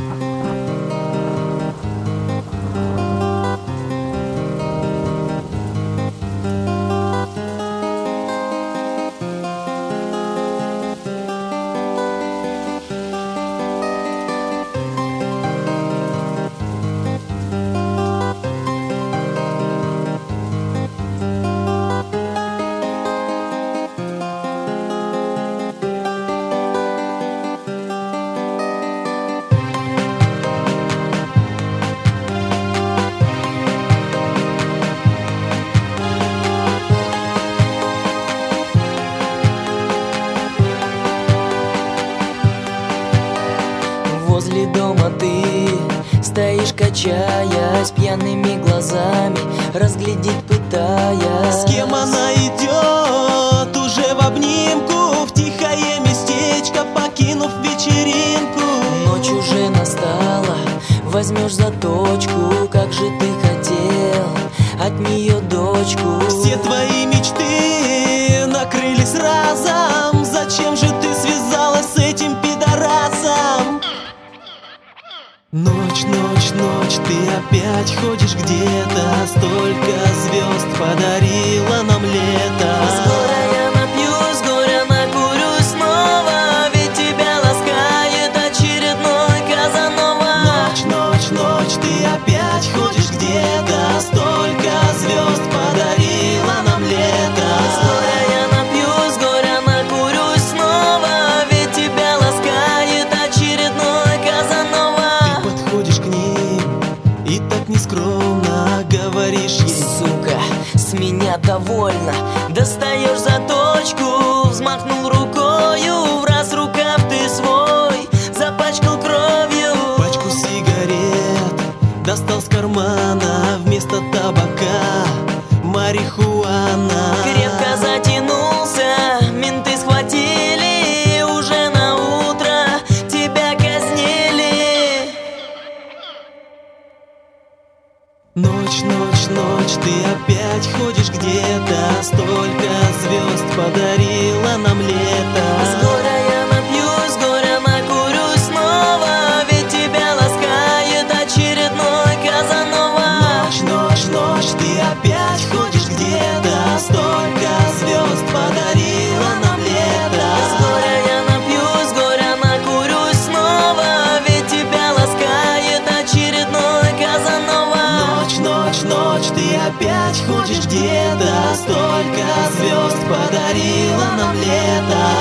Возле дома ты стоишь, качаясь, пьяными глазами разглядеть пытаясь. С кем она идет уже в обнимку, в тихое местечко покинув вечеринку? Ночь уже настала, возьмешь за точку, как же ты хотел от нее дочку. Все твои мечты накрылись разом, зачем же ты связалась с этим пидорасом? Ночь, ночь, ночь, ты опять ходишь где-то, столько звезд подарила нам лето. С горя я напьюсь, с горя накурюсь снова, ведь тебя ласкает очередной Казанова. Ночь, ночь, ночь, ты опять ходишь где-то, столько звезд подарила нам лето. С горя я напьюсь, с горя накурюсь снова, ведь тебя ласкает очередной Казанова. Подходишь к ним и так нескромно говоришь ей: сука, с меня довольно. Достаешь за точку, взмахнул рукою, в раз рукав ты свой запачкал кровью. Пачку сигарет достал с кармана, вместо табака марихуана. Крепко затянулся, менты схватили, уже на утро тебя казнили. Ночь, ночь, ночь, ты опять ходишь где-то, столько звезд подарила нам лето. С горя я напьюсь, с горя накурюсь снова, ведь тебя ласкает очередной Казанова. Ночь, ночь, ночь, ты опять ходишь где-то, столько звезд подарила нам лето. С горя я напьюсь, с горя накурюсь снова, ведь тебя ласкает очередной Казанова. Ночь, ночь, ночь, ты опять ходишь где-то, столько звезд подарила нам лето.